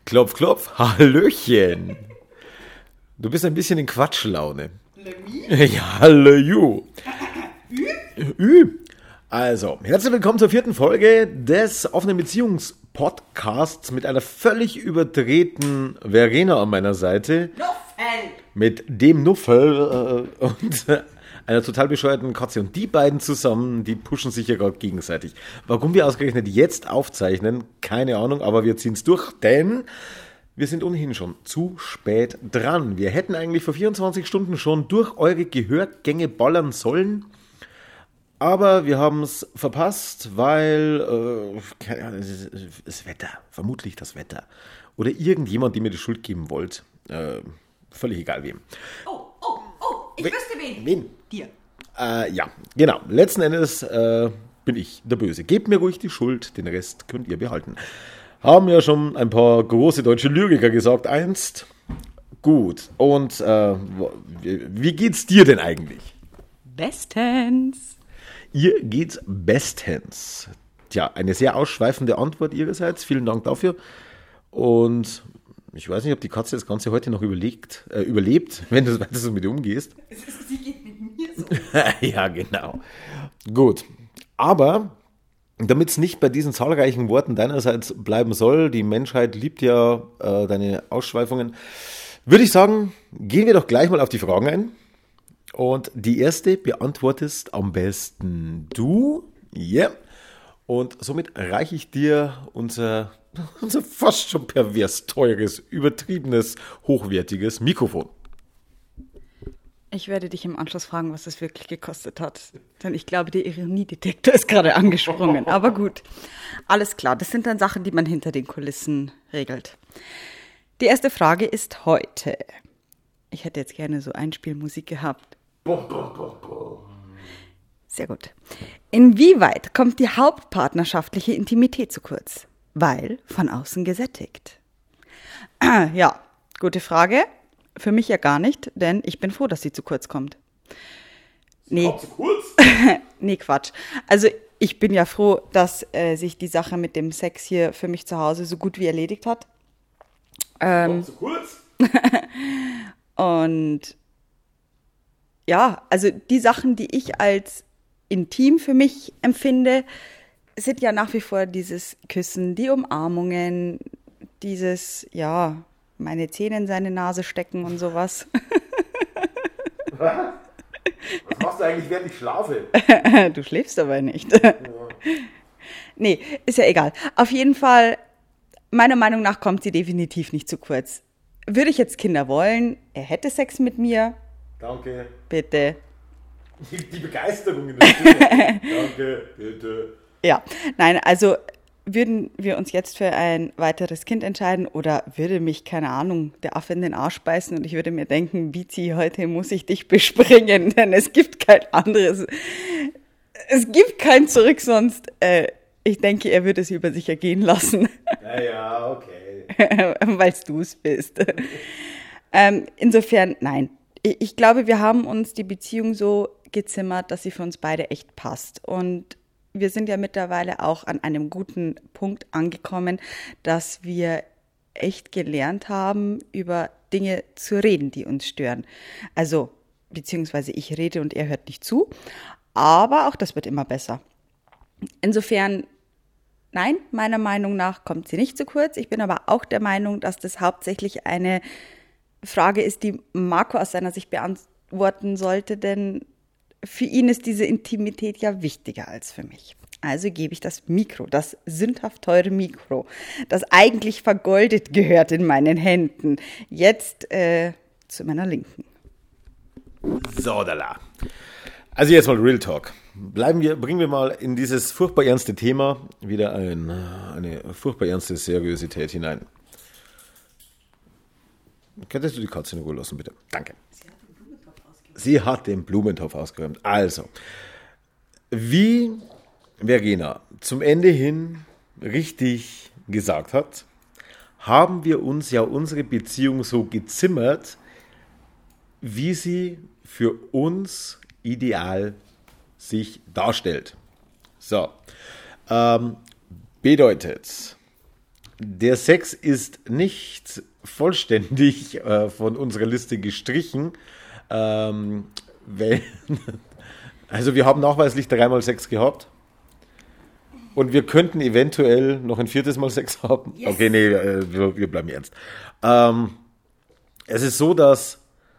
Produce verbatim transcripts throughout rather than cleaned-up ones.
Klopf, klopf, Hallöchen. Du bist ein bisschen in Quatschlaune. Ja, hallo. Ü. Also, herzlich willkommen zur vierten Folge des offenen Beziehungspodcasts mit einer völlig überdrehten Verena an meiner Seite. Nuffel! Mit dem Nuffel äh, und äh, einer total bescheuerten Katze. Und die beiden zusammen, die pushen sich ja gerade gegenseitig. Warum wir ausgerechnet jetzt aufzeichnen, keine Ahnung, aber wir ziehen es durch, denn wir sind ohnehin schon zu spät dran. Wir hätten eigentlich vor vierundzwanzig Stunden schon durch eure Gehörgänge ballern sollen, aber wir haben es verpasst, weil äh, keine Ahnung, das Wetter, vermutlich das Wetter oder irgendjemand, dem mir die Schuld geben wollt. Äh, völlig egal wem. Oh, oh, oh, ich We- wüsste wen. Wen? Dir. Äh, ja, genau. Letzten Endes äh, bin ich der Böse. Gebt mir ruhig die Schuld, den Rest könnt ihr behalten. Haben ja schon ein paar große deutsche Lyriker gesagt einst. Gut, und äh, wie geht's dir denn eigentlich? Bestens. Ihr geht's bestens. Tja, eine sehr ausschweifende Antwort ihrerseits. Vielen Dank dafür. Und ich weiß nicht, ob die Katze das Ganze heute noch überlegt, äh, überlebt, wenn du weiter so mit ihr umgehst. Sie geht mit mir so. Ja, genau. Gut. Aber damit es nicht bei diesen zahlreichen Worten deinerseits bleiben soll, die Menschheit liebt ja äh, deine Ausschweifungen, würde ich sagen, gehen wir doch gleich mal auf die Fragen ein. Und die erste beantwortest am besten du. Ja. Yeah. Und somit reiche ich dir unser, unser fast schon pervers teures, übertriebenes, hochwertiges Mikrofon. Ich werde dich im Anschluss fragen, was das wirklich gekostet hat. Denn ich glaube, der Ironiedetektor ist gerade angesprungen. Aber gut, alles klar. Das sind dann Sachen, die man hinter den Kulissen regelt. Die erste Frage ist heute. Ich hätte jetzt gerne so Einspielmusik gehabt. Sehr gut. Inwieweit kommt die hauptpartnerschaftliche Intimität zu kurz? Weil von außen gesättigt. Ja, gute Frage. Für mich ja gar nicht, denn ich bin froh, dass sie zu kurz kommt. Nee. Kommt zu kurz? Nee, Quatsch. Also ich bin ja froh, dass äh, sich die Sache mit dem Sex hier für mich zu Hause so gut wie erledigt hat. Ähm, Kommt zu kurz? und ja, also die Sachen, die ich als intim für mich empfinde, sind ja nach wie vor dieses Küssen, die Umarmungen, dieses, ja, meine Zähne in seine Nase stecken und sowas. Was? Was machst du eigentlich, während ich schlafe? Du schläfst aber nicht. Ja. Nee, ist ja egal. Auf jeden Fall, meiner Meinung nach kommt sie definitiv nicht zu kurz. Würde ich jetzt Kinder wollen, er hätte Sex mit mir. Danke. Bitte. Die Begeisterung in der Stimme. Danke, bitte. Ja, nein, also würden wir uns jetzt für ein weiteres Kind entscheiden oder würde mich, keine Ahnung, der Affe in den Arsch beißen und ich würde mir denken, Bizi, heute muss ich dich bespringen, denn es gibt kein anderes, es gibt kein Zurück sonst. Äh, ich denke, er würde es über sich ergehen lassen. Naja, okay. Weil du es bist. ähm, insofern, nein. Ich, ich glaube, wir haben uns die Beziehung so gezimmert, dass sie für uns beide echt passt. Und wir sind ja mittlerweile auch an einem guten Punkt angekommen, dass wir echt gelernt haben, über Dinge zu reden, die uns stören. Also, beziehungsweise ich rede und er hört nicht zu. Aber auch das wird immer besser. Insofern, nein, meiner Meinung nach kommt sie nicht zu kurz. Ich bin aber auch der Meinung, dass das hauptsächlich eine Frage ist, die Marco aus seiner Sicht beantworten sollte, denn für ihn ist diese Intimität ja wichtiger als für mich. Also gebe ich das Mikro, das sündhaft teure Mikro, das eigentlich vergoldet gehört in meinen Händen, jetzt äh, zu meiner Linken. So, da la. Also jetzt mal Real Talk. Bleiben wir, bringen wir mal in dieses furchtbar ernste Thema wieder ein, eine furchtbar ernste Seriosität hinein. Könntest du die Katze in Ruhe lassen, bitte? Danke. Sie hat den Blumentopf ausgeräumt. Also, wie Verena zum Ende hin richtig gesagt hat, haben wir uns ja unsere Beziehung so gezimmert, wie sie für uns ideal sich darstellt. So, ähm, bedeutet, der Sex ist nicht vollständig äh, von unserer Liste gestrichen. Ähm, weil, also wir haben nachweislich dreimal Sex gehabt. Und wir könnten eventuell noch ein viertes Mal Sex haben. Yes. Okay, nee, äh, wir, wir bleiben ernst. Ähm, es ist so, dass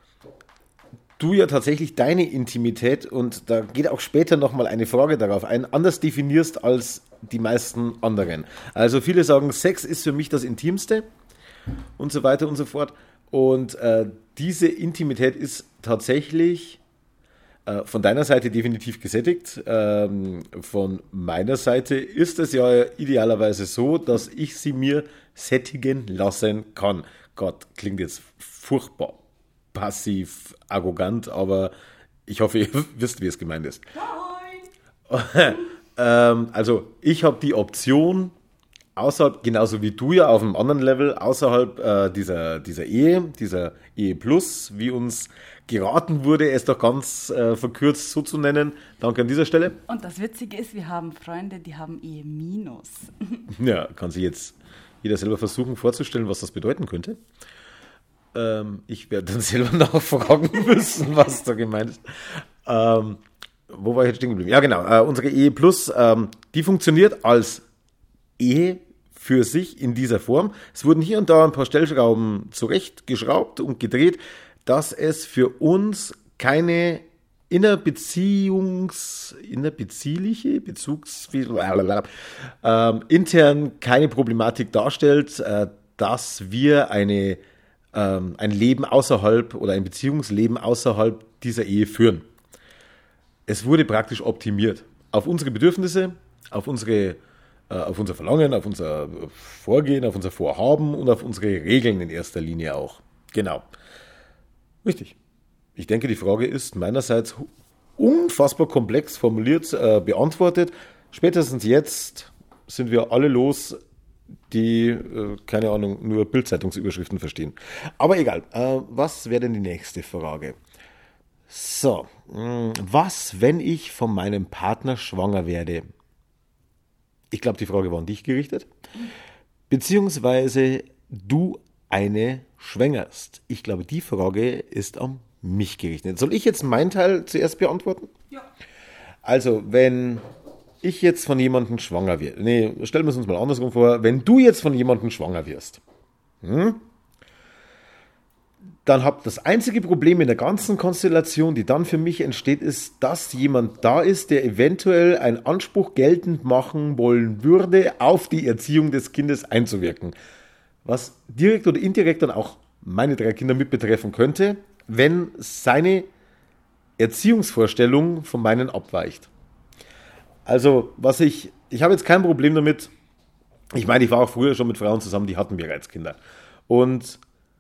du ja tatsächlich deine Intimität, und da geht auch später nochmal eine Frage darauf ein, anders definierst als die meisten anderen. Also viele sagen, Sex ist für mich das Intimste und so weiter und so fort. Und äh, diese Intimität ist tatsächlich äh, von deiner Seite definitiv gesättigt. Ähm, von meiner Seite ist es ja idealerweise so, dass ich sie mir sättigen lassen kann. Gott, klingt jetzt furchtbar passiv, arrogant, aber ich hoffe, ihr wisst, wie es gemeint ist. Nein! ähm, also, ich habe die Option, außerhalb, genauso wie du ja auf einem anderen Level, außerhalb äh, dieser, dieser Ehe, dieser Ehe Plus, wie uns geraten wurde, es doch ganz äh, verkürzt so zu nennen. Danke an dieser Stelle. Und das Witzige ist, wir haben Freunde, die haben Ehe Minus. Ja, kann sich jetzt jeder selber versuchen vorzustellen, was das bedeuten könnte. Ähm, ich werde dann selber nachfragen müssen, was da gemeint ist. Ähm, wo war ich jetzt stehen geblieben? Ja, genau. Äh, unsere Ehe Plus, ähm, die funktioniert als Ehe für sich in dieser Form. Es wurden hier und da ein paar Stellschrauben zurechtgeschraubt und gedreht, dass es für uns keine innerbeziehungs, innerbeziehliche, Bezugs, ähm, intern keine Problematik darstellt, äh, dass wir eine ein Leben außerhalb oder ein Beziehungsleben außerhalb dieser Ehe führen. Es wurde praktisch optimiert auf unsere Bedürfnisse, auf unsere, äh, auf unser Verlangen, auf unser Vorgehen, auf unser Vorhaben und auf unsere Regeln in erster Linie auch. Genau. Richtig. Ich denke, die Frage ist meinerseits unfassbar komplex formuliert, äh, beantwortet. Spätestens jetzt sind wir alle los, die, äh, keine Ahnung, nur Bild-Zeitungsüberschriften verstehen. Aber egal, äh, was wäre denn die nächste Frage? So, mh, was, wenn ich von meinem Partner schwanger werde? Ich glaube, die Frage war an dich gerichtet. Beziehungsweise du eine schwängerst. Ich glaube, die Frage ist an mich gerichtet. Soll ich jetzt meinen Teil zuerst beantworten? Ja. Also, wenn ich jetzt von jemandem schwanger werde, nee, stellen wir es uns mal andersrum vor, wenn du jetzt von jemandem schwanger wirst, hm, dann habt das einzige Problem in der ganzen Konstellation, die dann für mich entsteht, ist, dass jemand da ist, der eventuell einen Anspruch geltend machen wollen würde, auf die Erziehung des Kindes einzuwirken. Was direkt oder indirekt dann auch meine drei Kinder mit betreffen könnte, wenn seine Erziehungsvorstellung von meinen abweicht. Also, was ich, ich habe jetzt kein Problem damit, ich meine, ich war auch früher schon mit Frauen zusammen, die hatten bereits Kinder. Und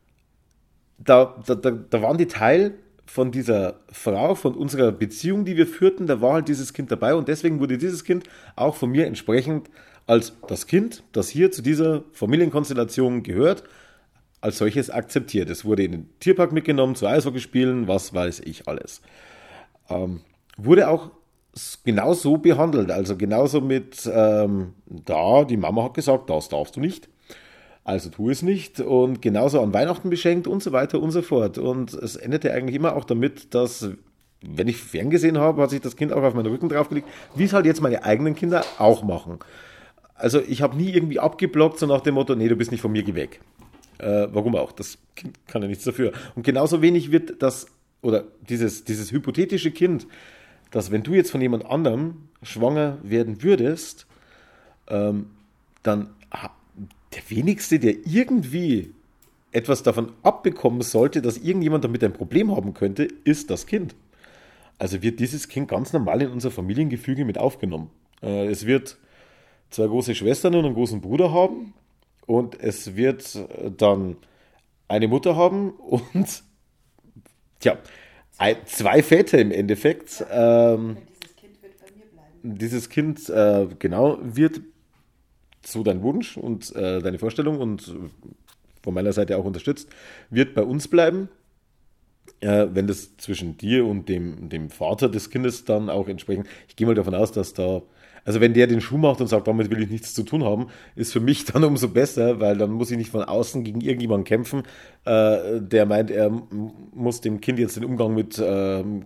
da, da, da, da waren die Teil von dieser Frau, von unserer Beziehung, die wir führten, da war halt dieses Kind dabei und deswegen wurde dieses Kind auch von mir entsprechend als das Kind, das hier zu dieser Familienkonstellation gehört, als solches akzeptiert. Es wurde in den Tierpark mitgenommen, zu Eishockeyspielen, was weiß ich alles. Ähm, wurde auch genauso behandelt, also genauso mit, ähm, da, die Mama hat gesagt, das darfst du nicht, also tu es nicht, und genauso an Weihnachten beschenkt und so weiter und so fort. Und es endete eigentlich immer auch damit, dass, wenn ich ferngesehen habe, hat sich das Kind auch auf meinen Rücken draufgelegt, wie es halt jetzt meine eigenen Kinder auch machen. Also ich habe nie irgendwie abgeblockt, so nach dem Motto, nee, du bist nicht von mir, geh weg. Äh, warum auch? Das Kind kann ja nichts dafür. Und genauso wenig wird das, oder dieses, dieses hypothetische Kind, dass wenn du jetzt von jemand anderem schwanger werden würdest, ähm, dann der wenigste, der irgendwie etwas davon abbekommen sollte, dass irgendjemand damit ein Problem haben könnte, ist das Kind. Also wird dieses Kind ganz normal in unser Familiengefüge mit aufgenommen. Äh, es wird zwei große Schwestern und einen großen Bruder haben und es wird dann eine Mutter haben und tja, zwei Väter im Endeffekt. Ähm, dieses Kind wird bei mir bleiben. Dieses Kind, äh, genau, wird so dein Wunsch und äh, deine Vorstellung und von meiner Seite auch unterstützt, wird bei uns bleiben. Äh, wenn das zwischen dir und dem, dem Vater des Kindes dann auch entsprechend, ich gehe mal davon aus, dass da Also wenn der den Schuh macht und sagt, damit will ich nichts zu tun haben, ist für mich dann umso besser, weil dann muss ich nicht von außen gegen irgendjemanden kämpfen, äh, der meint, er m- muss dem Kind jetzt den Umgang mit ähm,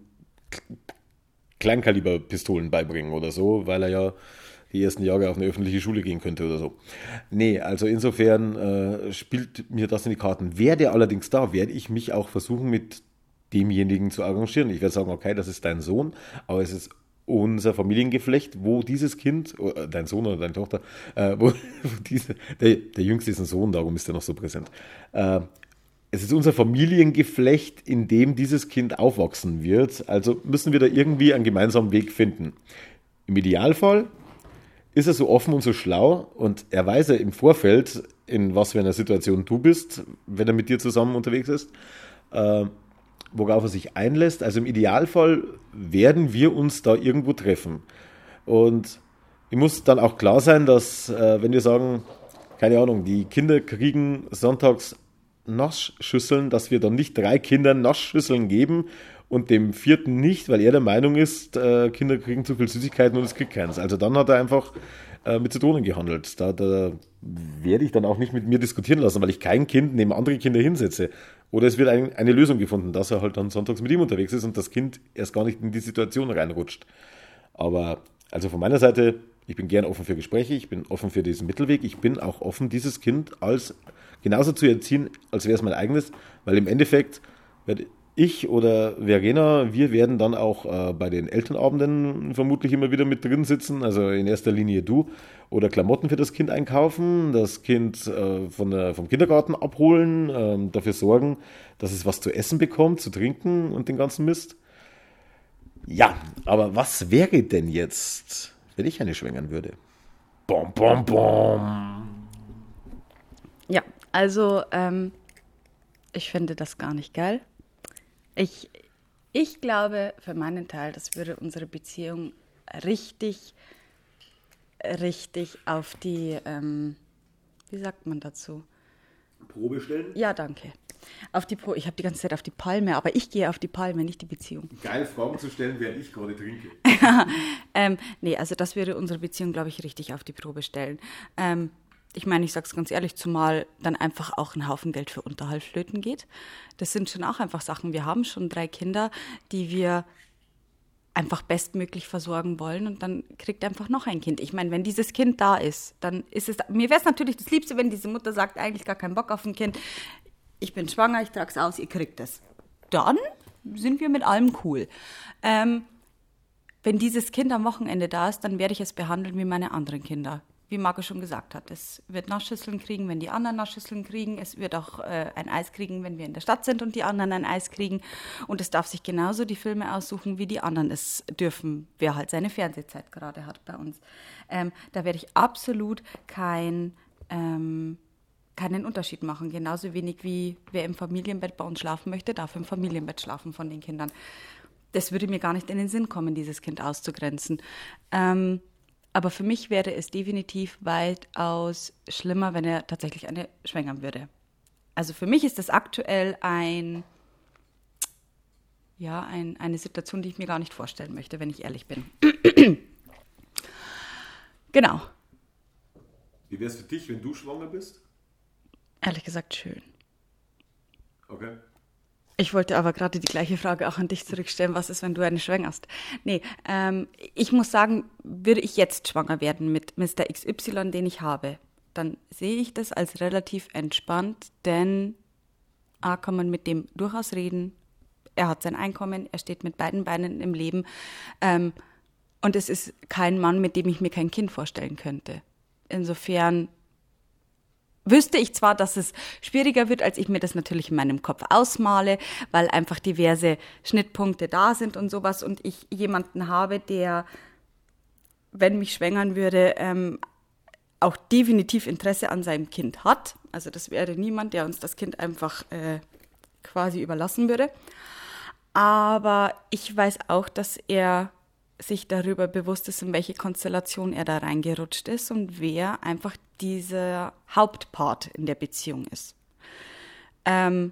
Kleinkaliberpistolen beibringen oder so, weil er ja die ersten Jahre auf eine öffentliche Schule gehen könnte oder so. Nee, also insofern äh, spielt mir das in die Karten. Werde allerdings da, werde ich mich auch versuchen, mit demjenigen zu arrangieren. Ich werde sagen, okay, das ist dein Sohn, aber es ist unser Familiengeflecht, wo dieses Kind, äh, dein Sohn oder deine Tochter, äh, wo, wo diese, der, der Jüngste ist ein Sohn, darum ist er noch so präsent. Äh, es ist unser Familiengeflecht, in dem dieses Kind aufwachsen wird. Also müssen wir da irgendwie einen gemeinsamen Weg finden. Im Idealfall ist er so offen und so schlau und er weiß ja im Vorfeld, in was für einer Situation du bist, wenn er mit dir zusammen unterwegs ist, äh, worauf er sich einlässt. Also im Idealfall werden wir uns da irgendwo treffen. Und ich muss dann auch klar sein, dass, äh, wenn wir sagen, keine Ahnung, die Kinder kriegen sonntags Naschschüsseln, dass wir dann nicht drei Kindern Naschschüsseln geben und dem vierten nicht, weil er der Meinung ist, äh, Kinder kriegen zu viel Süßigkeiten und es kriegt keins. Also dann hat er einfach äh, mit Zitronen gehandelt. Da, da werde ich dann auch nicht mit mir diskutieren lassen, weil ich kein Kind neben andere Kinder hinsetze. Oder es wird ein, eine Lösung gefunden, dass er halt dann sonntags mit ihm unterwegs ist und das Kind erst gar nicht in die Situation reinrutscht. Aber also von meiner Seite, ich bin gern offen für Gespräche, ich bin offen für diesen Mittelweg, ich bin auch offen, dieses Kind als genauso zu erziehen, als wäre es mein eigenes, weil im Endeffekt werde ich oder Verena, wir werden dann auch äh, bei den Elternabenden vermutlich immer wieder mit drin sitzen, also in erster Linie du, oder Klamotten für das Kind einkaufen, das Kind äh, von der, vom Kindergarten abholen, äh, dafür sorgen, dass es was zu essen bekommt, zu trinken und den ganzen Mist. Ja, aber was wäre denn jetzt, wenn ich eine schwängern würde? Bom, bom, bom. Ja, also ähm, ich finde das gar nicht geil. Ich, ich glaube für meinen Teil, das würde unsere Beziehung richtig, richtig auf die, ähm, wie sagt man dazu? Probe stellen? Ja, danke. Auf die Pro, ich habe die ganze Zeit auf die Palme, aber ich gehe auf die Palme, nicht die Beziehung. Geil, Fragen zu stellen, während ich gerade trinke. ähm, nee, also das würde unsere Beziehung, glaube ich, richtig auf die Probe stellen. Ähm, Ich meine, ich sage es ganz ehrlich, zumal dann einfach auch ein Haufen Geld für Unterhalt flöten geht. Das sind schon auch einfach Sachen. Wir haben schon drei Kinder, die wir einfach bestmöglich versorgen wollen und dann kriegt einfach noch ein Kind. Ich meine, wenn dieses Kind da ist, dann ist es, mir wäre es natürlich das Liebste, wenn diese Mutter sagt, eigentlich gar keinen Bock auf ein Kind. Ich bin schwanger, ich trage es aus, ihr kriegt es. Dann sind wir mit allem cool. Ähm, wenn dieses Kind am Wochenende da ist, dann werde ich es behandeln wie meine anderen Kinder. Wie Marco schon gesagt hat, es wird Naschschüsseln kriegen, wenn die anderen Naschschüsseln kriegen. Es wird auch äh, ein Eis kriegen, wenn wir in der Stadt sind und die anderen ein Eis kriegen. Und es darf sich genauso die Filme aussuchen, wie die anderen es dürfen, wer halt seine Fernsehzeit gerade hat bei uns. Ähm, da werde ich absolut kein, ähm, keinen Unterschied machen. Genauso wenig wie wer im Familienbett bei uns schlafen möchte, darf im Familienbett schlafen von den Kindern. Das würde mir gar nicht in den Sinn kommen, dieses Kind auszugrenzen. Ähm, Aber für mich wäre es definitiv weitaus schlimmer, wenn er tatsächlich eine schwängern würde. Also für mich ist das aktuell ein, ja, ein, eine Situation, die ich mir gar nicht vorstellen möchte, wenn ich ehrlich bin. Genau. Wie wäre es für dich, wenn du schwanger bist? Ehrlich gesagt schön. Okay. Ich wollte aber gerade die gleiche Frage auch an dich zurückstellen. Was ist, wenn du eine schwängerst? Nee, ähm, ich muss sagen, würde ich jetzt schwanger werden mit Mister X Y, den ich habe, dann sehe ich das als relativ entspannt, denn A, kann man mit dem durchaus reden. Er hat sein Einkommen, er steht mit beiden Beinen im Leben. Ähm, und es ist kein Mann, mit dem ich mir kein Kind vorstellen könnte. Insofern wüsste ich zwar, dass es schwieriger wird, als ich mir das natürlich in meinem Kopf ausmale, weil einfach diverse Schnittpunkte da sind und sowas und ich jemanden habe, der, wenn mich schwängern würde, ähm, auch definitiv Interesse an seinem Kind hat. Also das wäre niemand, der uns das Kind einfach äh, quasi überlassen würde. Aber ich weiß auch, dass er sich darüber bewusst ist, in welche Konstellation er da reingerutscht ist und wer einfach dieser Hauptpart in der Beziehung ist. Ähm,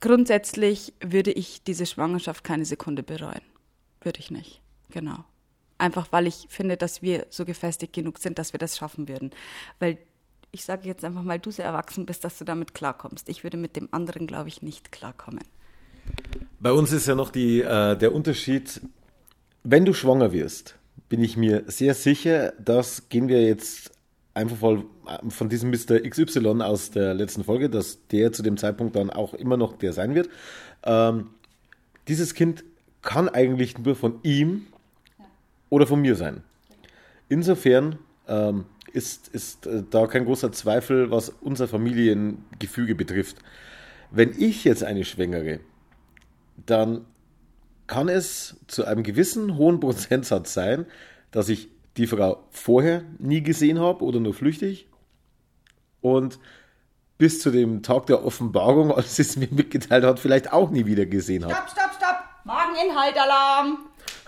grundsätzlich würde ich diese Schwangerschaft keine Sekunde bereuen. Würde ich nicht, genau. Einfach weil ich finde, dass wir so gefestigt genug sind, dass wir das schaffen würden. Weil ich sage jetzt einfach mal, du sehr erwachsen bist, dass du damit klarkommst. Ich würde mit dem anderen, glaube ich, nicht klarkommen. Bei uns ist ja noch die, äh, der Unterschied, wenn du schwanger wirst, bin ich mir sehr sicher, das gehen wir jetzt einfach voll von diesem Mister X Y aus der letzten Folge, dass der zu dem Zeitpunkt dann auch immer noch der sein wird. Ähm, dieses Kind kann eigentlich nur von ihm oder von mir sein. Insofern ähm, ist, ist äh, da kein großer Zweifel, was unser Familiengefüge betrifft. Wenn ich jetzt eine Schwängere, dann kann es zu einem gewissen hohen Prozentsatz sein, dass ich die Frau vorher nie gesehen habe oder nur flüchtig und bis zu dem Tag der Offenbarung, als sie es mir mitgeteilt hat, vielleicht auch nie wieder gesehen habe. Stopp, stopp, stopp! Mageninhaltalarm!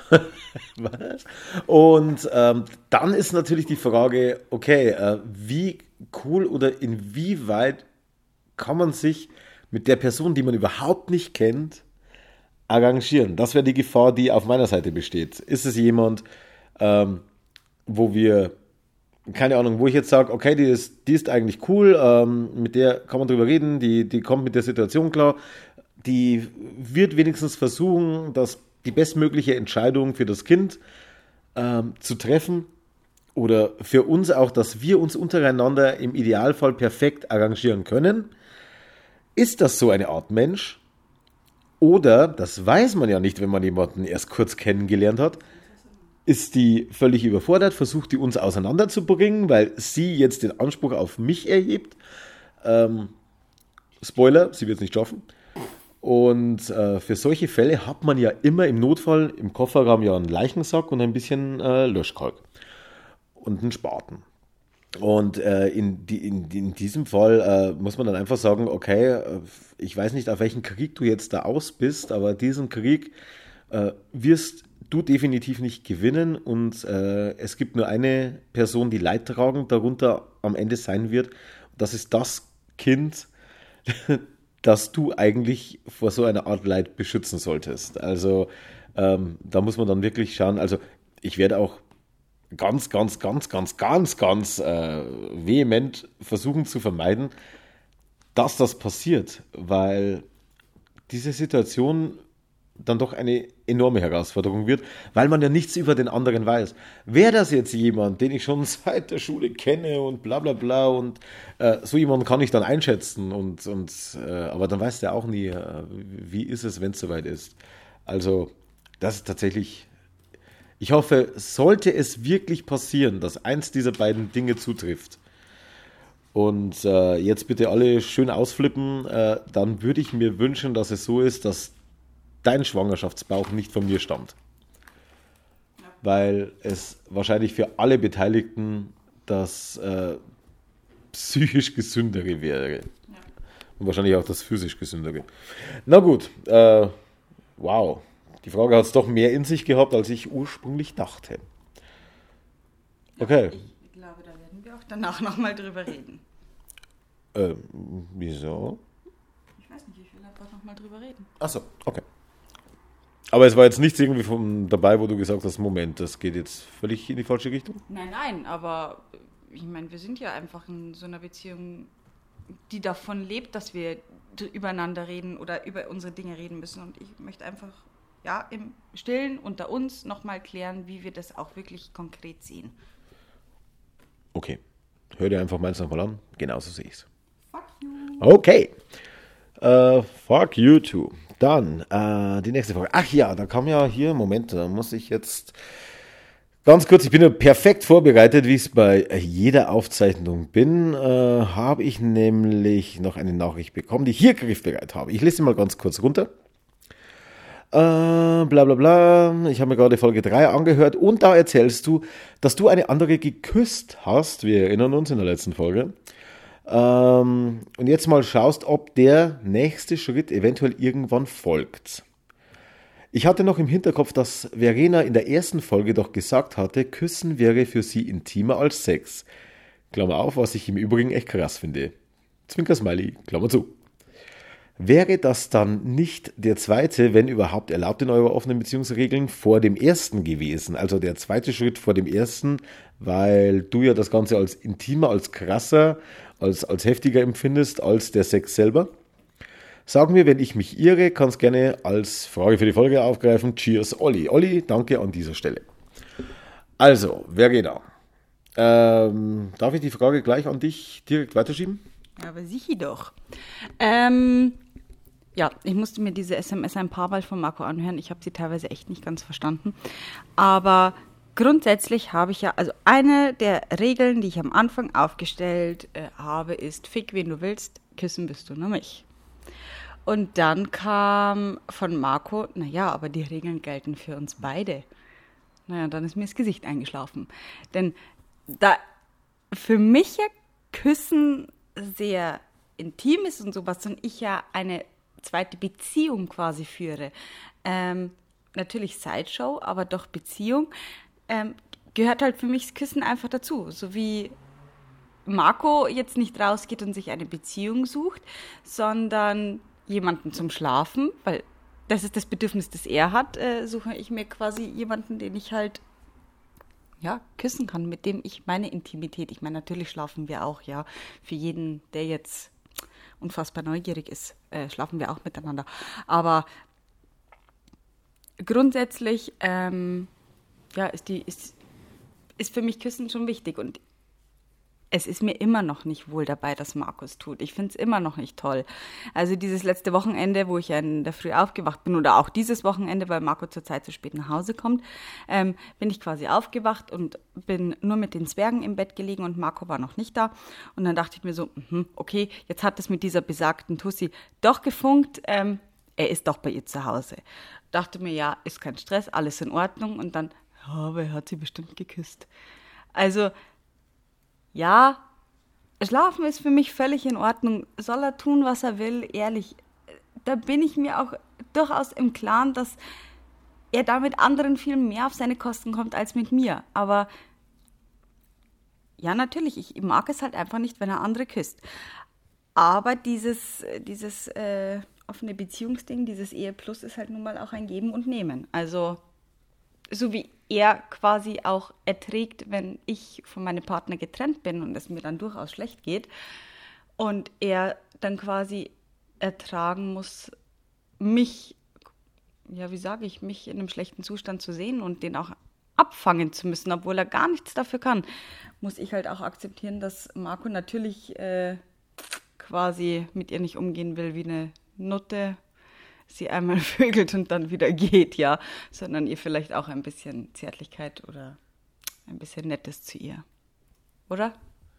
Was? Und ähm, dann ist natürlich die Frage, okay, äh, wie cool oder inwieweit kann man sich mit der Person, die man überhaupt nicht kennt, arrangieren? Das wäre die Gefahr, die auf meiner Seite besteht. Ist es jemand, ähm, wo wir, keine Ahnung, wo ich jetzt sage, okay, die ist, die ist eigentlich cool, ähm, mit der kann man drüber reden, die, die kommt mit der Situation klar, die wird wenigstens versuchen, das die bestmögliche Entscheidung für das Kind ähm, zu treffen oder für uns auch, dass wir uns untereinander im Idealfall perfekt arrangieren können. Ist das so eine Art Mensch? Oder, das weiß man ja nicht, wenn man jemanden erst kurz kennengelernt hat, ist die völlig überfordert, versucht die uns auseinanderzubringen, weil sie jetzt den Anspruch auf mich erhebt. Ähm, Spoiler, sie wird es nicht schaffen. Und äh, für solche Fälle hat man ja immer im Notfall im Kofferraum ja einen Leichensack und ein bisschen äh, Löschkalk und einen Spaten. Und äh, in, die, in, in diesem Fall äh, muss man dann einfach sagen, okay, äh, ich weiß nicht, auf welchen Krieg du jetzt da aus bist, aber diesen Krieg äh, wirst du definitiv nicht gewinnen und äh, es gibt nur eine Person, die leidtragend darunter am Ende sein wird. Das ist das Kind, dass du eigentlich vor so einer Art Leid beschützen solltest. Also ähm, da muss man dann wirklich schauen. Also ich werde auch ganz, ganz, ganz, ganz, ganz, ganz äh, vehement versuchen zu vermeiden, dass das passiert, weil diese Situation dann doch eine enorme Herausforderung wird, weil man ja nichts über den anderen weiß. Wäre das jetzt jemand, den ich schon seit der Schule kenne und bla bla bla und äh, so jemanden kann ich dann einschätzen und, und äh, aber dann weiß der auch nie, äh, wie ist es, wenn es soweit ist. Also das ist tatsächlich, ich hoffe, sollte es wirklich passieren, dass eins dieser beiden Dinge zutrifft und äh, jetzt bitte alle schön ausflippen, äh, dann würde ich mir wünschen, dass es so ist, dass dein Schwangerschaftsbauch nicht von mir stammt. Ja. Weil es wahrscheinlich für alle Beteiligten das äh, psychisch gesündere wäre. Ja. Und wahrscheinlich auch das physisch gesündere. Na gut, äh, wow. Die Frage hat es doch mehr in sich gehabt, als ich ursprünglich dachte. Okay. Ja, ich glaube, da werden wir auch danach nochmal drüber reden. Äh, wieso? Ich weiß nicht, ich will einfach nochmal drüber reden. Ach so, okay. Aber es war jetzt nichts irgendwie von dabei, wo du gesagt hast, Moment, das geht jetzt völlig in die falsche Richtung? Nein, nein, aber ich meine, wir sind ja einfach in so einer Beziehung, die davon lebt, dass wir übereinander reden oder über unsere Dinge reden müssen. Und ich möchte einfach, ja, im Stillen unter uns nochmal klären, wie wir das auch wirklich konkret sehen. Okay, hör dir einfach meins nochmal an, genauso sehe ich es. Fuck you. Okay, uh, fuck you too. Dann äh, die nächste Frage. Ach ja, da kam ja hier, Moment, da muss ich jetzt ganz kurz, ich bin ja perfekt vorbereitet, wie ich es bei jeder Aufzeichnung bin, äh, habe ich nämlich noch eine Nachricht bekommen, die ich hier griffbereit habe. Ich lese sie mal ganz kurz runter. Äh, bla bla bla, ich habe mir gerade Folge drei angehört und da erzählst du, dass du eine andere geküsst hast, wir erinnern uns in der letzten Folge. Ähm, und jetzt mal schaust, ob der nächste Schritt eventuell irgendwann folgt. Ich hatte noch im Hinterkopf, dass Verena in der ersten Folge doch gesagt hatte, Küssen wäre für sie intimer als Sex. Klammer auf, was ich im Übrigen echt krass finde. Zwinker-Smiley, Klammer zu. Wäre das dann nicht der zweite, wenn überhaupt erlaubt in eurer offenen Beziehungsregeln, vor dem ersten gewesen? Also der zweite Schritt vor dem ersten, weil du ja das Ganze als intimer, als krasser, als, als heftiger empfindest als der Sex selber. Sag mir, wenn ich mich irre, kannst gerne als Frage für die Folge aufgreifen. Cheers, Olli. Olli, danke an dieser Stelle. Also, wer geht da? Ähm, darf ich die Frage gleich an dich direkt weiterschieben? Ja, aber sicher doch. Ähm, ja, ich musste mir diese S M S ein paar Mal von Marco anhören. Ich habe sie teilweise echt nicht ganz verstanden. Aber grundsätzlich habe ich ja, also eine der Regeln, die ich am Anfang aufgestellt äh, habe, ist, fick wen du willst, küssen bist du nur mich. Und dann kam von Marco, naja, aber die Regeln gelten für uns beide. Naja, dann ist mir das Gesicht eingeschlafen. Denn da für mich ja Küssen sehr intim ist und sowas und ich ja eine zweite Beziehung quasi führe, ähm, natürlich Sideshow, aber doch Beziehung, ähm, gehört halt für mich das Küssen einfach dazu. So wie Marco jetzt nicht rausgeht und sich eine Beziehung sucht, sondern jemanden zum Schlafen, weil das ist das Bedürfnis, das er hat, äh, suche ich mir quasi jemanden, den ich halt ja, küssen kann, mit dem ich meine Intimität, ich meine, natürlich schlafen wir auch, ja, für jeden, der jetzt unfassbar neugierig ist, äh, schlafen wir auch miteinander. Aber grundsätzlich, ähm, ja, ist, die, ist, ist für mich Küssen schon wichtig und es ist mir immer noch nicht wohl dabei, dass Markus tut. Ich finde es immer noch nicht toll. Also dieses letzte Wochenende, wo ich ja in der Früh aufgewacht bin, oder auch dieses Wochenende, weil Marco zurzeit zu spät nach Hause kommt, ähm, bin ich quasi aufgewacht und bin nur mit den Zwergen im Bett gelegen und Marco war noch nicht da. Und dann dachte ich mir so, mh, okay, jetzt hat es mit dieser besagten Tussi doch gefunkt. Ähm, er ist doch bei ihr zu Hause. Dachte mir, ja, ist kein Stress, alles in Ordnung. Und dann, ja, aber er hat sie bestimmt geküsst. Also, ja, schlafen ist für mich völlig in Ordnung. Soll er tun, was er will, ehrlich. Da bin ich mir auch durchaus im Klaren, dass er da mit anderen viel mehr auf seine Kosten kommt als mit mir. Aber ja, natürlich, ich mag es halt einfach nicht, wenn er andere küsst. Aber dieses, dieses äh, offene Beziehungsding, dieses Ehe Plus ist halt nun mal auch ein Geben und Nehmen. Also so wie er quasi auch erträgt, wenn ich von meinem Partner getrennt bin und es mir dann durchaus schlecht geht und er dann quasi ertragen muss, mich, ja, wie sage ich, mich in einem schlechten Zustand zu sehen und den auch abfangen zu müssen, obwohl er gar nichts dafür kann, muss ich halt auch akzeptieren, dass Marco natürlich äh, quasi mit ihr nicht umgehen will wie eine Nutte, sie einmal vögelt und dann wieder geht, ja, sondern ihr vielleicht auch ein bisschen Zärtlichkeit oder ein bisschen Nettes zu ihr, oder?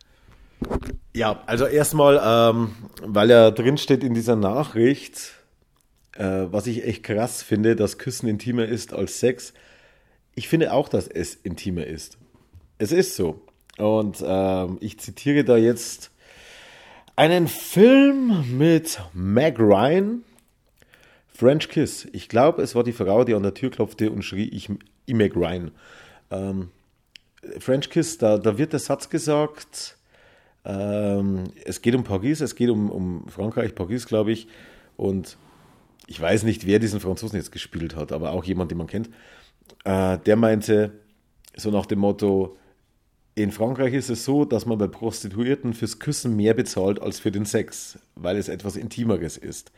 Ja, also erstmal, ähm, weil ja drin steht in dieser Nachricht, äh, was ich echt krass finde, dass Küssen intimer ist als Sex. Ich finde auch, dass es intimer ist. Es ist so. Und ähm, ich zitiere da jetzt einen Film mit Meg Ryan, French Kiss. Ich glaube, es war die Frau, die an der Tür klopfte und schrie, ich, ich Meg Ryan. Ähm, French Kiss, da, da wird der Satz gesagt, ähm, es geht um Paris, es geht um, um Frankreich, Paris, glaube ich. Und ich weiß nicht, wer diesen Franzosen jetzt gespielt hat, aber auch jemand, den man kennt. Äh, der meinte, so nach dem Motto, in Frankreich ist es so, dass man bei Prostituierten fürs Küssen mehr bezahlt als für den Sex, weil es etwas Intimeres ist.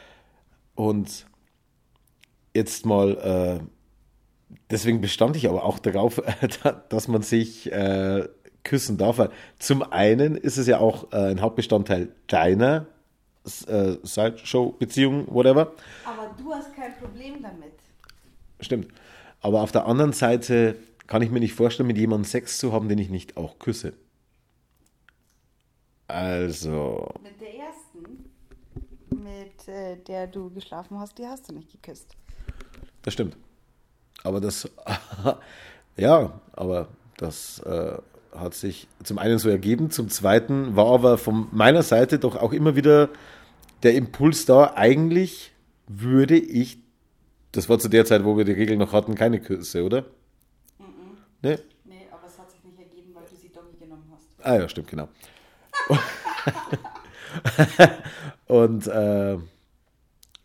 Und jetzt mal, äh, deswegen bestand ich aber auch darauf, dass man sich äh, küssen darf. Weil zum einen ist es ja auch äh, ein Hauptbestandteil deiner äh, Sideshow-Beziehung, whatever. Aber du hast kein Problem damit. Stimmt. Aber auf der anderen Seite kann ich mir nicht vorstellen, mit jemandem Sex zu haben, den ich nicht auch küsse. Also. Mit der ersten, mit äh, der du geschlafen hast, die hast du nicht geküsst. Das stimmt. Aber das, ja, aber das äh, hat sich zum einen so ergeben, zum zweiten war aber von meiner Seite doch auch immer wieder der Impuls da, eigentlich würde ich, das war zu der Zeit, wo wir die Regel noch hatten, keine Küsse, oder? Mhm. Nee? Nee, aber es hat sich nicht ergeben, weil du sie doch nicht genommen hast. Ah ja, stimmt, genau. Und äh,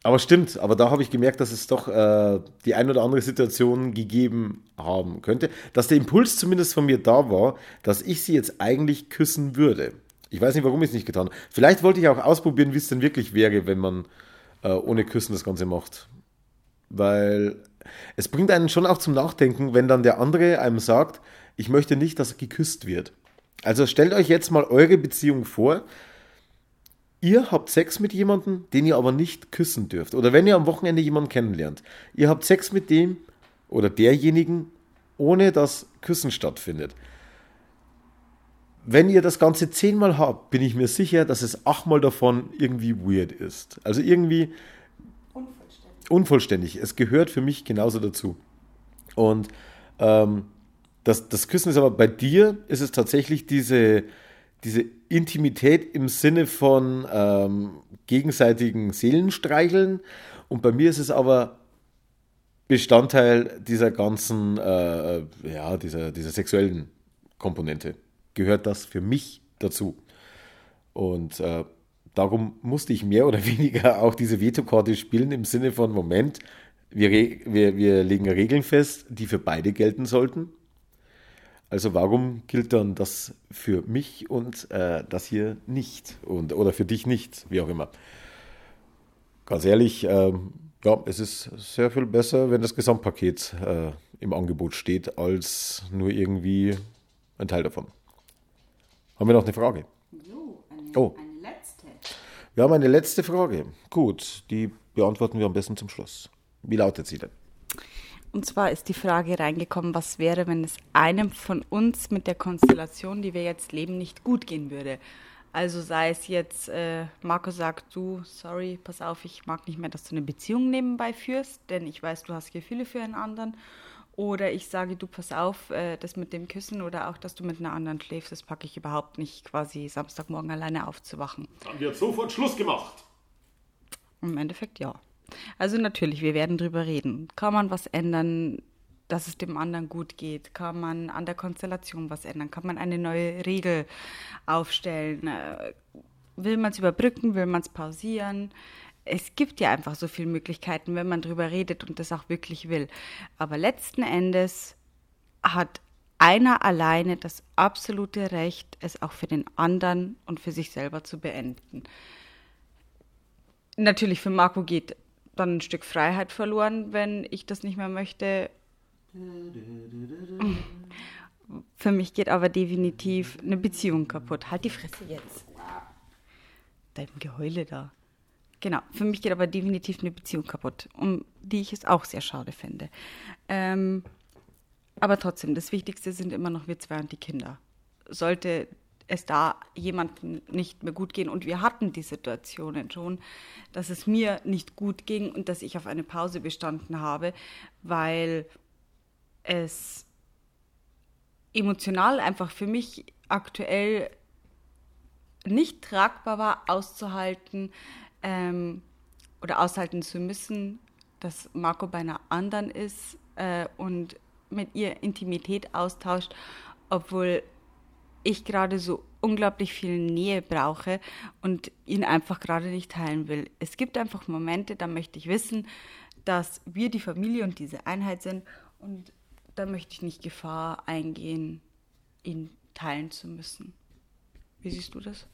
Aber stimmt, aber da habe ich gemerkt, dass es doch äh, die ein oder andere Situation gegeben haben könnte, dass der Impuls zumindest von mir da war, dass ich sie jetzt eigentlich küssen würde. Ich weiß nicht, warum ich es nicht getan habe. Vielleicht wollte ich auch ausprobieren, wie es denn wirklich wäre, wenn man äh, ohne Küssen das Ganze macht. Weil es bringt einen schon auch zum Nachdenken, wenn dann der andere einem sagt, ich möchte nicht, dass geküsst wird. Also stellt euch jetzt mal eure Beziehung vor. Ihr habt Sex mit jemandem, den ihr aber nicht küssen dürft. Oder wenn ihr am Wochenende jemanden kennenlernt. Ihr habt Sex mit dem oder derjenigen, ohne dass Küssen stattfindet. Wenn ihr das Ganze zehnmal habt, bin ich mir sicher, dass es achtmal davon irgendwie weird ist. Also irgendwie unvollständig. unvollständig. Es gehört für mich genauso dazu. Und ähm, das, das Küssen ist aber bei dir, ist es tatsächlich diese... diese Intimität im Sinne von ähm, gegenseitigen Seelenstreicheln. Und bei mir ist es aber Bestandteil dieser ganzen, äh, ja, dieser, dieser sexuellen Komponente. Gehört das für mich dazu. Und äh, darum musste ich mehr oder weniger auch diese Vetokarte spielen im Sinne von, Moment, wir, wir, wir legen Regeln fest, die für beide gelten sollten. Also warum gilt dann das für mich und äh, das hier nicht? Und, oder für dich nicht, wie auch immer. Ganz ehrlich, ähm, ja, es ist sehr viel besser, wenn das Gesamtpaket äh, im Angebot steht, als nur irgendwie ein Teil davon. Haben wir noch eine Frage? Jo, eine, oh. eine letzte. Wir haben eine letzte Frage. Gut, die beantworten wir am besten zum Schluss. Wie lautet sie denn? Und zwar ist die Frage reingekommen, was wäre, wenn es einem von uns mit der Konstellation, die wir jetzt leben, nicht gut gehen würde. Also sei es jetzt, äh, Marco sagt, du, sorry, pass auf, ich mag nicht mehr, dass du eine Beziehung nebenbei führst, denn ich weiß, du hast Gefühle für einen anderen. Oder ich sage, du, pass auf, äh, das mit dem Küssen oder auch, dass du mit einer anderen schläfst, das packe ich überhaupt nicht, quasi Samstagmorgen alleine aufzuwachen. Haben wir jetzt sofort Schluss gemacht? Im Endeffekt ja. Also natürlich, wir werden drüber reden. Kann man was ändern, dass es dem anderen gut geht? Kann man an der Konstellation was ändern? Kann man eine neue Regel aufstellen? Will man es überbrücken? Will man es pausieren? Es gibt ja einfach so viele Möglichkeiten, wenn man drüber redet und das auch wirklich will. Aber letzten Endes hat einer alleine das absolute Recht, es auch für den anderen und für sich selber zu beenden. Natürlich, für Marco geht dann ein Stück Freiheit verloren, wenn ich das nicht mehr möchte. Für mich geht aber definitiv eine Beziehung kaputt. Halt die Fresse jetzt. Dein Geheule da. Genau, für mich geht aber definitiv eine Beziehung kaputt, um die ich es auch sehr schade finde. Ähm, aber trotzdem, das Wichtigste sind immer noch wir zwei und die Kinder. Sollte es da jemandem nicht mehr gut gehen. Und wir hatten die Situationen schon, dass es mir nicht gut ging und dass ich auf eine Pause bestanden habe, weil es emotional einfach für mich aktuell nicht tragbar war, auszuhalten ähm, oder aushalten zu müssen, dass Marco bei einer anderen ist äh, und mit ihr Intimität austauscht, obwohl ich gerade so unglaublich viel Nähe brauche und ihn einfach gerade nicht teilen will. Es gibt einfach Momente, da möchte ich wissen, dass wir die Familie und diese Einheit sind und da möchte ich nicht Gefahr eingehen, ihn teilen zu müssen. Wie siehst du das?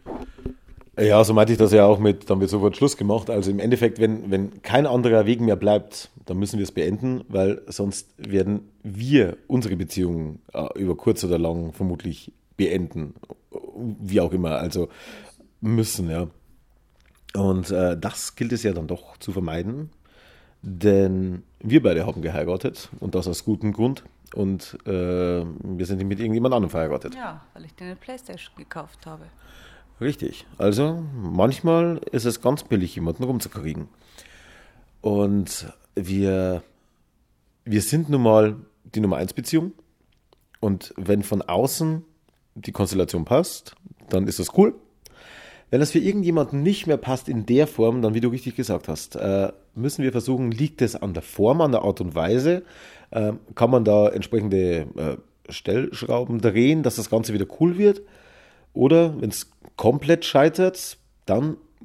Ja, so meinte ich das ja auch mit, dann wird sofort Schluss gemacht. Also im Endeffekt, wenn, wenn kein anderer Weg mehr bleibt, dann müssen wir es beenden, weil sonst werden wir unsere Beziehung äh, über kurz oder lang vermutlich beenden. Wie auch immer, also müssen, ja. Und äh, das gilt es ja dann doch zu vermeiden, denn wir beide haben geheiratet und das aus gutem Grund und äh, wir sind nicht mit irgendjemand anderem verheiratet. Ja, weil ich dir eine Playstation gekauft habe. Richtig. Also manchmal ist es ganz billig, jemanden rumzukriegen. Und wir, wir sind nun mal die Nummer eins Beziehung. Und wenn von außen die Konstellation passt, dann ist das cool. Wenn das für irgendjemanden nicht mehr passt in der Form, dann wie du richtig gesagt hast, äh, müssen wir versuchen, liegt es an der Form, an der Art und Weise, äh, kann man da entsprechende äh, Stellschrauben drehen, dass das Ganze wieder cool wird. Oder wenn es komplett scheitert, dann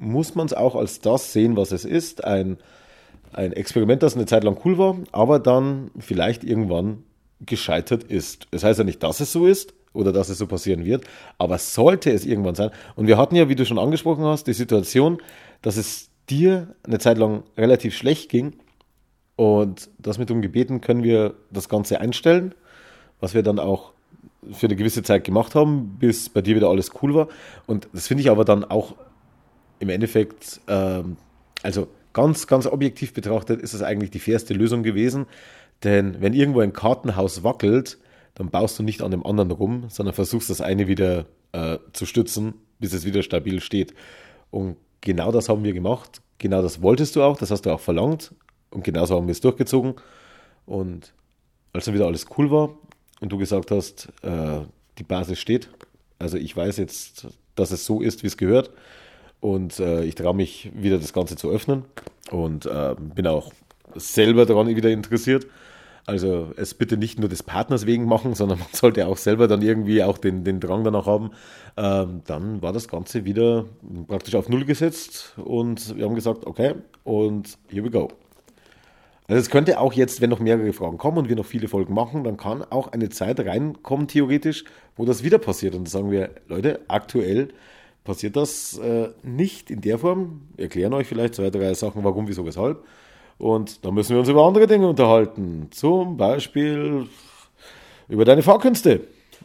muss man es auch als das sehen, was es ist. Ein, ein Experiment, das eine Zeit lang cool war, aber dann vielleicht irgendwann gescheitert ist. Das heißt ja nicht, dass es so ist oder dass es so passieren wird, aber sollte es irgendwann sein. Und wir hatten ja, wie du schon angesprochen hast, die Situation, dass es dir eine Zeit lang relativ schlecht ging und das mit darum gebeten, können wir das Ganze einstellen, was wir dann auch für eine gewisse Zeit gemacht haben, bis bei dir wieder alles cool war. Und das finde ich aber dann auch im Endeffekt, ähm, also ganz, ganz objektiv betrachtet, ist es eigentlich die fairste Lösung gewesen. Denn wenn irgendwo ein Kartenhaus wackelt, dann baust du nicht an dem anderen rum, sondern versuchst das eine wieder äh, zu stützen, bis es wieder stabil steht. Und genau das haben wir gemacht. Genau das wolltest du auch, das hast du auch verlangt. Und genauso haben wir es durchgezogen. Und als dann wieder alles cool war und du gesagt hast, äh, die Basis steht, also ich weiß jetzt, dass es so ist, wie es gehört. Und äh, ich traue mich wieder das Ganze zu öffnen und äh, bin auch selber daran wieder interessiert. Also es bitte nicht nur des Partners wegen machen, sondern man sollte auch selber dann irgendwie auch den, den Drang danach haben. Ähm, dann war das Ganze wieder praktisch auf Null gesetzt und wir haben gesagt, okay, und here we go. Also es könnte auch jetzt, wenn noch mehrere Fragen kommen und wir noch viele Folgen machen, dann kann auch eine Zeit reinkommen, theoretisch, wo das wieder passiert. Und dann sagen wir, Leute, aktuell passiert das äh, nicht in der Form. Wir erklären euch vielleicht zwei, drei Sachen, warum, wieso, weshalb. Und dann müssen wir uns über andere Dinge unterhalten. Zum Beispiel über deine Fahrkünste.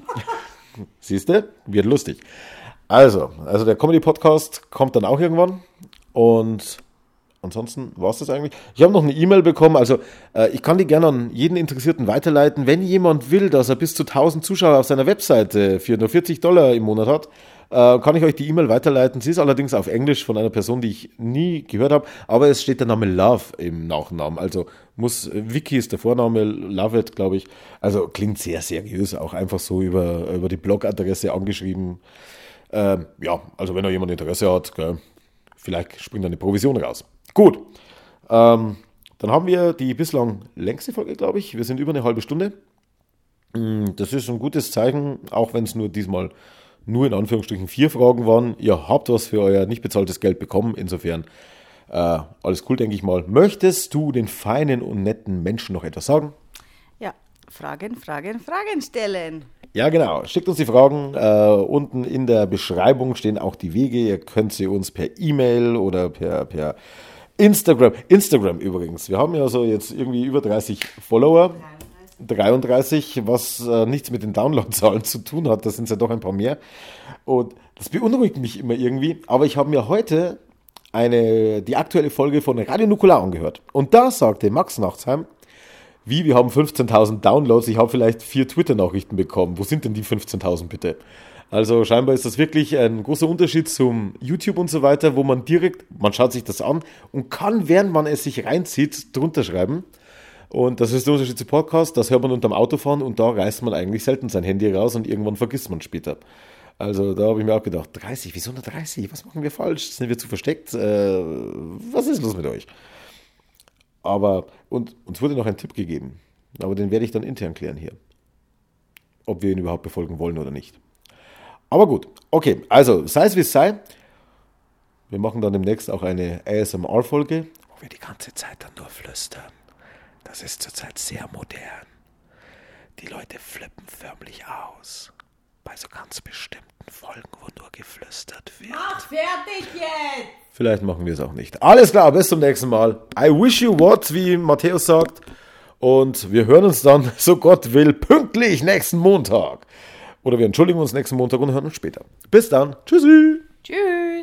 Siehst du? Wird lustig. Also, also der Comedy-Podcast kommt dann auch irgendwann. Und ansonsten war es das eigentlich. Ich habe noch eine E-Mail bekommen. Also äh, ich kann die gerne an jeden Interessierten weiterleiten. Wenn jemand will, dass er bis zu tausend Zuschauer auf seiner Webseite für nur vierzig Dollar im Monat hat, äh, kann ich euch die E-Mail weiterleiten. Sie ist allerdings auf Englisch von einer Person, die ich nie gehört habe, aber es steht der Name Love im Nachnamen. Also muss, Vicky ist der Vorname, Love it, glaube ich. Also klingt sehr seriös, auch einfach so über, über die Blogadresse angeschrieben. Äh, ja, also wenn da jemand Interesse hat, gell, vielleicht springt eine Provision raus. Gut, ähm, dann haben wir die bislang längste Folge, glaube ich. Wir sind über eine halbe Stunde. Das ist ein gutes Zeichen, auch wenn es nur diesmal nur in Anführungsstrichen vier Fragen waren. Ihr habt was für euer nicht bezahltes Geld bekommen. Insofern äh, alles cool, denke ich mal. Möchtest du den feinen und netten Menschen noch etwas sagen? Ja, Fragen, Fragen, Fragen stellen. Ja, genau. Schickt uns die Fragen. Äh, unten in der Beschreibung stehen auch die Wege. Ihr könnt sie uns per E-Mail oder per, per Instagram. Instagram übrigens. Wir haben ja so jetzt irgendwie über dreißig Follower. dreiunddreißig, was äh, nichts mit den Downloadzahlen zu tun hat. Das sind ja doch ein paar mehr. Und das beunruhigt mich immer irgendwie. Aber ich habe mir heute eine, die aktuelle Folge von Radio Nukular angehört. Und da sagte Max Nachtsheim, wie, wir haben fünfzehntausend Downloads, ich habe vielleicht vier Twitter-Nachrichten bekommen. Wo sind denn die fünfzehntausend bitte? Also scheinbar ist das wirklich ein großer Unterschied zum YouTube und so weiter, wo man direkt, man schaut sich das an und kann, während man es sich reinzieht, drunter schreiben. Und das ist der Unterschied zu Podcast, das hört man unterm Autofahren und da reißt man eigentlich selten sein Handy raus und irgendwann vergisst man später. Also da habe ich mir auch gedacht, dreißig, wieso nur dreißig? Was machen wir falsch? Sind wir zu versteckt? Äh, was ist los mit euch? Aber, und uns wurde noch ein Tipp gegeben, aber den werde ich dann intern klären hier, ob wir ihn überhaupt befolgen wollen oder nicht. Aber gut, okay, also sei es wie es sei, wir machen dann demnächst auch eine A S M R-Folge, wo wir die ganze Zeit dann nur flüstern. Das ist zurzeit sehr modern. Die Leute flippen förmlich aus. Bei so ganz bestimmten Folgen, wo nur geflüstert wird. Mach fertig jetzt! Vielleicht machen wir es auch nicht. Alles klar, bis zum nächsten Mal. I wish you what, wie Matthäus sagt. Und wir hören uns dann, so Gott will, pünktlich nächsten Montag. Oder wir entschuldigen uns nächsten Montag und hören uns später. Bis dann. Tschüssi. Tschüss.